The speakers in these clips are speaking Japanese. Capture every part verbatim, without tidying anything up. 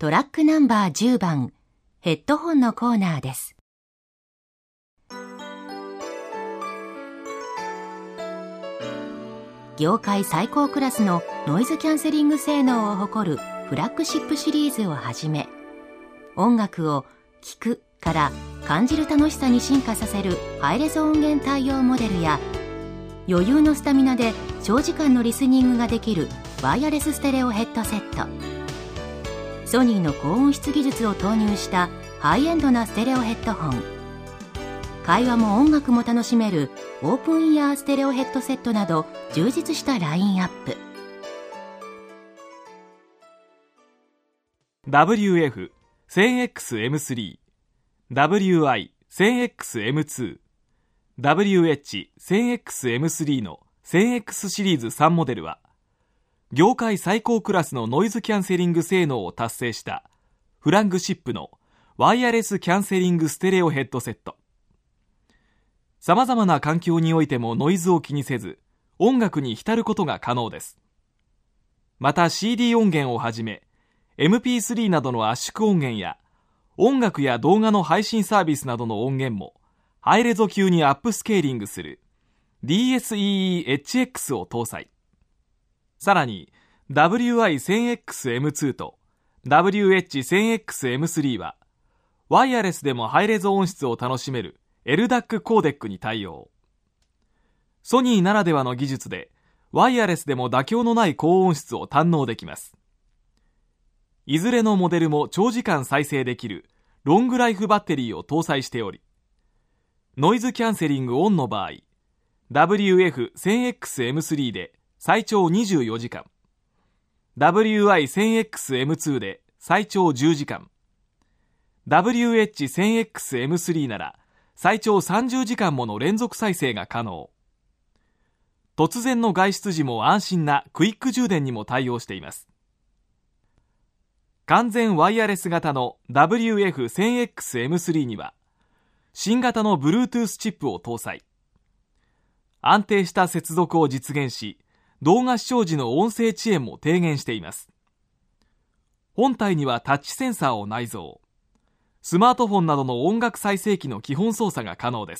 トラックナンバーじゅうばんヘッドホンのコーナーです。業界最高クラスのノイズキャンセリング性能を誇るフラッグシップシリーズをはじめ、音楽を聴くから感じる楽しさに進化させるハイレゾ音源対応モデルや、余裕のスタミナで長時間のリスニングができるワイヤレスステレオヘッドセット、ソニーの高音質技術を投入したハイエンドなステレオヘッドホン、会話も音楽も楽しめるオープンイヤーステレオヘッドセットなど充実したラインアップ。 ダブリューエフせんエックスエムスリー、ダブリューアイせんエックスエムツー、ダブリューエイチせんエックスエムスリー の せんエックス シリーズさんモデルは、業界最高クラスのノイズキャンセリング性能を達成したフラッグシップのワイヤレスキャンセリングステレオヘッドセット。様々な環境においてもノイズを気にせず、音楽に浸ることが可能です。また シーディー 音源をはじめ エムピースリー などの圧縮音源や音楽や動画の配信サービスなどの音源もハイレゾ級にアップスケーリングする ディーエスイーイーエイチエックス を搭載。さらに ダブリューアイせんエックスエムツー と ダブリューエイチせんエックスエムスリー はワイヤレスでもハイレゾ音質を楽しめる エルダック コーデックに対応。ソニーならではの技術でワイヤレスでも妥協のない高音質を堪能できます。いずれのモデルも長時間再生できるロングライフバッテリーを搭載しており、ノイズキャンセリングオンの場合 ダブリューエフせんエックスエムスリー で最長にじゅうよじかん、ダブリューアイせんエックスエムツー で最長じゅうじかん、ダブリューエイチせんエックスエムスリー なら最長さんじゅうじかんもの連続再生が可能。突然の外出時も安心なクイック充電にも対応しています。完全ワイヤレス型の ダブリューエフせんエックスエムスリー には新型の Bluetooth チップを搭載。安定した接続を実現し、動画視聴時の音声遅延も低減しています。本体にはタッチセンサーを内蔵。スマートフォンなどの音楽再生機の基本操作が可能です。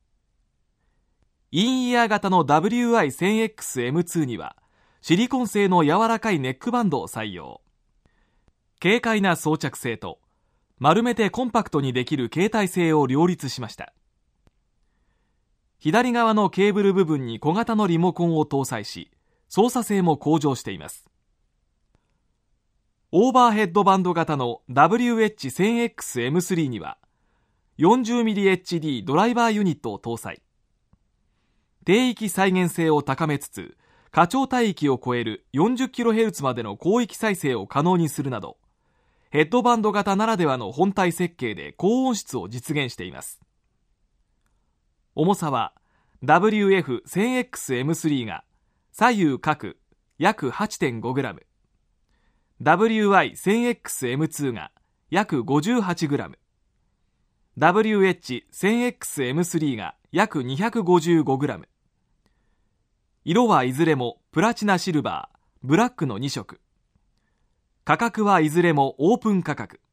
インイヤー型の ダブリューアイせんエックスエムツー にはシリコン製の柔らかいネックバンドを採用。軽快な装着性と丸めてコンパクトにできる携帯性を両立しました。左側のケーブル部分に小型のリモコンを搭載し、操作性も向上しています。オーバーヘッドバンド型の ダブリューエイチせんエックスエムスリー には よんじゅうミリエイチディー ドライバーユニットを搭載。低域再現性を高めつつ、過超帯域を超える よんじゅっキロヘルツ までの広域再生を可能にするなど、ヘッドバンド型ならではの本体設計で高音質を実現しています。重さは ダブリューエフせんエックスエムスリー が左右各約 はちてんごグラム、ダブリューアイせんエックスエムツー が約 ごじゅうはちグラム、ダブリューエイチせんエックスエムスリー が約 にひゃくごじゅうごグラム。色はいずれもプラチナシルバー、ブラックのに色。価格はいずれもオープン価格。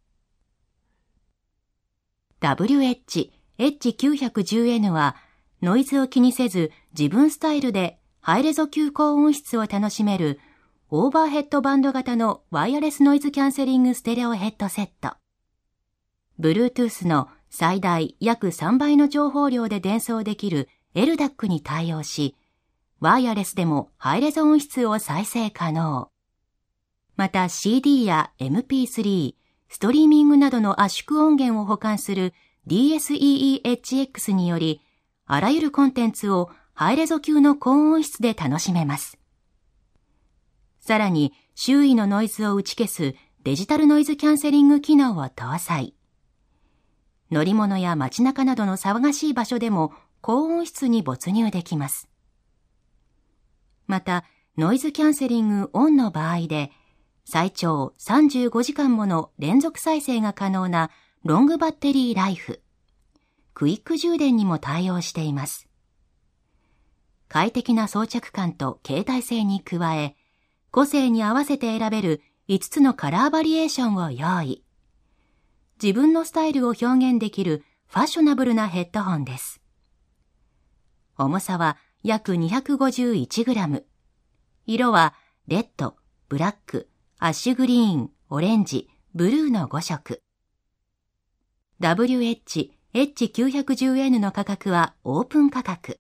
ダブリューエイチエイチきゅういちゼロエヌ はノイズを気にせず自分スタイルでハイレゾ級高音質を楽しめるオーバーヘッドバンド型のワイヤレスノイズキャンセリングステレオヘッドセット。Bluetooth の最大約さんばいの情報量で伝送できる エルダック に対応し、ワイヤレスでもハイレゾ音質を再生可能。また シーディー や エムピースリー、ストリーミングなどの圧縮音源を保管する ディーエスイーイーエイチエックス により、あらゆるコンテンツをハイレゾ級の高音質で楽しめます。さらに、周囲のノイズを打ち消すデジタルノイズキャンセリング機能を搭載。乗り物や街中などの騒がしい場所でも高音質に没入できます。また、ノイズキャンセリングオンの場合で、最長さんじゅうごじかんもの連続再生が可能なロングバッテリーライフ。クイック充電にも対応しています。快適な装着感と携帯性に加え、個性に合わせて選べるいつつのカラーバリエーションを用意。自分のスタイルを表現できるファッショナブルなヘッドホンです。重さは約 にひゃくごじゅういちグラム。色はレッド、ブラック、アッシュグリーン、オレンジ、ブルーのご色。ダブリューエイチエイチきゅういちゼロエヌ の価格はオープン価格。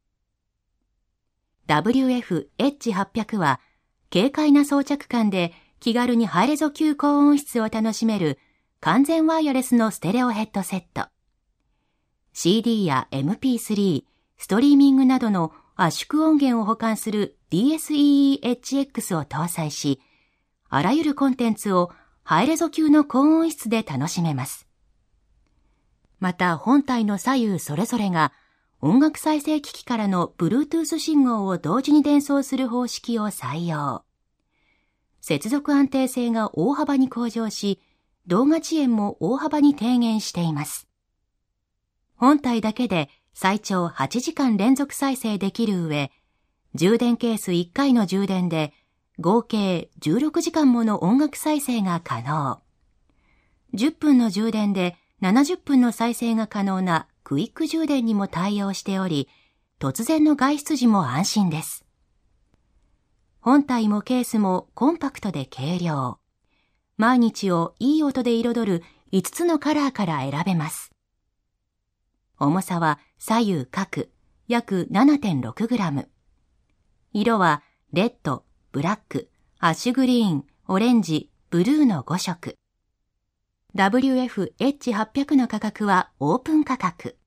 ダブリューエフエイチはっぴゃく は軽快な装着感で気軽にハイレゾ級高音質を楽しめる完全ワイヤレスのステレオヘッドセット。シーディー や エムピースリー、ストリーミングなどの圧縮音源を保管する ディーエスイーイーエイチエックス を搭載し、あらゆるコンテンツをハイレゾ級の高音質で楽しめます。また本体の左右それぞれが音楽再生機器からの Bluetooth 信号を同時に伝送する方式を採用。接続安定性が大幅に向上し、動画遅延も大幅に低減しています。本体だけで最長はちじかん連続再生できる上、充電ケースいっかいの充電で合計じゅうろくじかんもの音楽再生が可能。じゅっぷんの充電でななじゅっぷんの再生が可能なクイック充電にも対応しており、突然の外出時も安心です。本体もケースもコンパクトで軽量。毎日をいい音で彩るいつつのカラーから選べます。重さは左右各約 ななてんろくグラム。色はレッド、ブラック、アッシュグリーン、オレンジ、ブルーのご色。ダブリューエフエイチはっぴゃく の価格はオープン価格。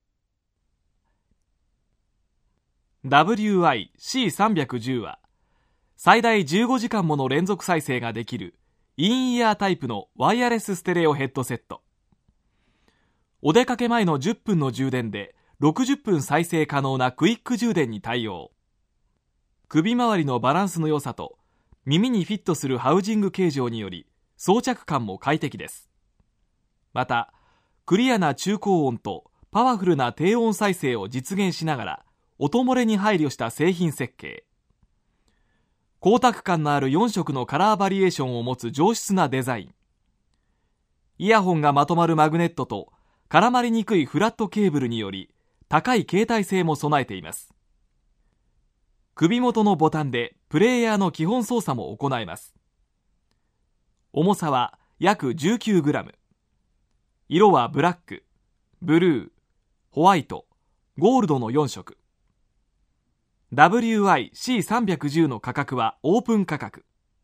ダブリューアイシーさんびゃくじゅう は最大じゅうごじかんもの連続再生ができるインイヤータイプのワイヤレスステレオヘッドセット。お出かけ前のじゅっぷんの充電でろくじゅっぷん再生可能なクイック充電に対応。首周りのバランスの良さと耳にフィットするハウジング形状により装着感も快適です。またクリアな中高音とパワフルな低音再生を実現しながら音漏れに配慮した製品設計。光沢感のあるよん色のカラーバリエーションを持つ上質なデザイン。イヤホンがまとまるマグネットと絡まりにくいフラットケーブルにより高い携帯性も備えています。首元のボタンでプレイヤーの基本操作も行えます。重さは約 じゅうきゅうグラム。色はブラック、ブルー、ホワイト、ゴールドのよん色。ダブリューアイシーさんびゃくじゅう の価格はオープン価格。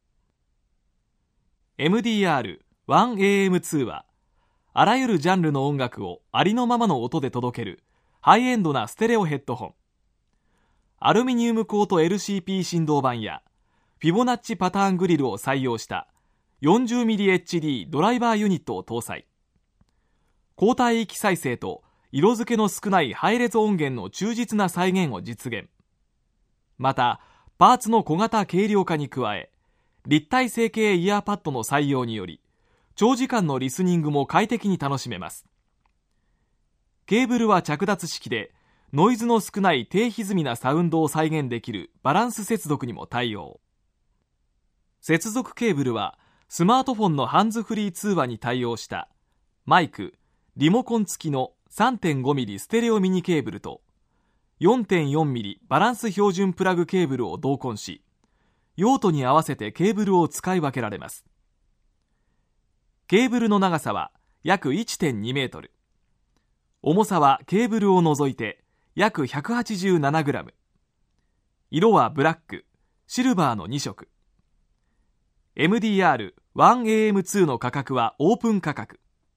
エムディーアールワンエーエムツー はあらゆるジャンルの音楽をありのままの音で届けるハイエンドなステレオヘッドホン。アルミニウムコート エルシーピー 振動板やフィボナッチパターングリルを採用した よんじゅうミリエイチディー ドライバーユニットを搭載。高帯域再生と色付けの少ないハイレゾ音源の忠実な再現を実現。またパーツの小型軽量化に加え、立体成形イヤーパッドの採用により長時間のリスニングも快適に楽しめます。ケーブルは着脱式でノイズの少ない低歪みなサウンドを再現できるバランス接続にも対応。接続ケーブルはスマートフォンのハンズフリー通話に対応したマイク、リモコン付きの さんてんごミリ ステレオミニケーブルと よんてんよんミリ バランス標準プラグケーブルを同梱し、用途に合わせてケーブルを使い分けられます。ケーブルの長さは約 いってんにメートル。重さはケーブルを除いて約 ひゃくはちじゅうななグラム。色はブラック、シルバーのに色。エムディーアールワンエーエムツー の価格はオープン価格。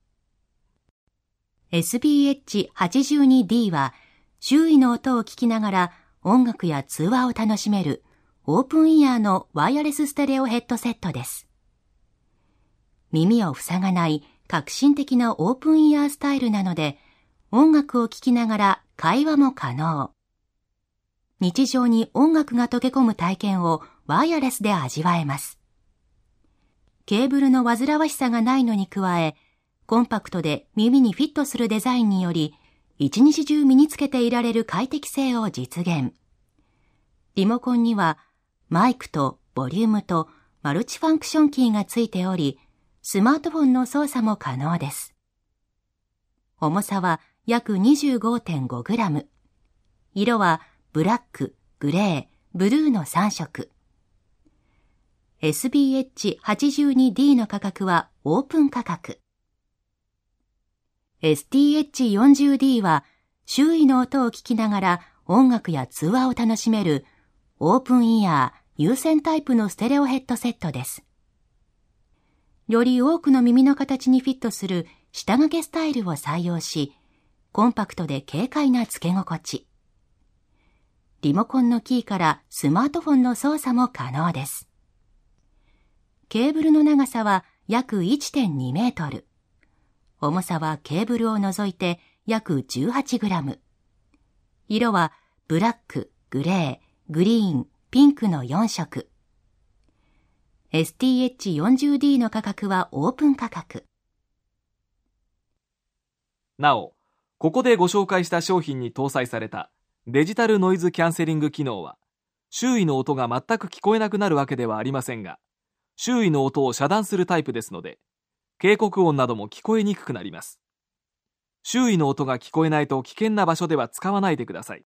エスビーエイチはちじゅうにディー は周囲の音を聞きながら音楽や通話を楽しめるオープンイヤーのワイヤレスステレオヘッドセットです。耳を塞がない革新的なオープンイヤースタイルなので、音楽を聴きながら会話も可能。日常に音楽が溶け込む体験をワイヤレスで味わえます。ケーブルの煩わしさがないのに加え、コンパクトで耳にフィットするデザインにより、一日中身につけていられる快適性を実現。リモコンにはマイクとボリュームとマルチファンクションキーがついており、スマートフォンの操作も可能です。重さは約 にじゅうごてんごグラム。色はブラック、グレー、ブルーのさん色。エスビーエイチはちじゅうにディー の価格はオープン価格。エスティーエイチよんじゅうディー は周囲の音を聞きながら音楽や通話を楽しめるオープンイヤー有線タイプのステレオヘッドセットです。より多くの耳の形にフィットする下掛けスタイルを採用し、コンパクトで軽快な付け心地。リモコンのキーからスマートフォンの操作も可能です。ケーブルの長さは約 いってんにメートル。重さはケーブルを除いて約 じゅうはちグラム。色はブラック、グレー、グリーン、ピンクのよん色。エスティーエイチよんじゅうディー の価格はオープン価格。 なお、ここでご紹介した商品に搭載されたデジタルノイズキャンセリング機能は、周囲の音が全く聞こえなくなるわけではありませんが、周囲の音を遮断するタイプですので、警告音なども聞こえにくくなります。周囲の音が聞こえないと危険な場所では使わないでください。